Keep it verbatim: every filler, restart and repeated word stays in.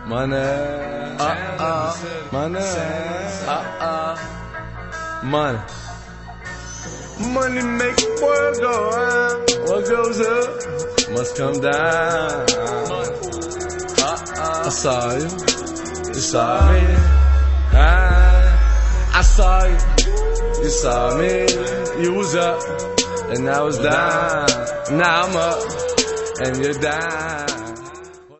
Money, uh-uh, money, uh-uh, money. Money make the world go round. What goes up must come down. Uh-uh. I saw you, you saw me. I, I saw you, you saw me. You was up, and I was down. Now I'm up, and you're down.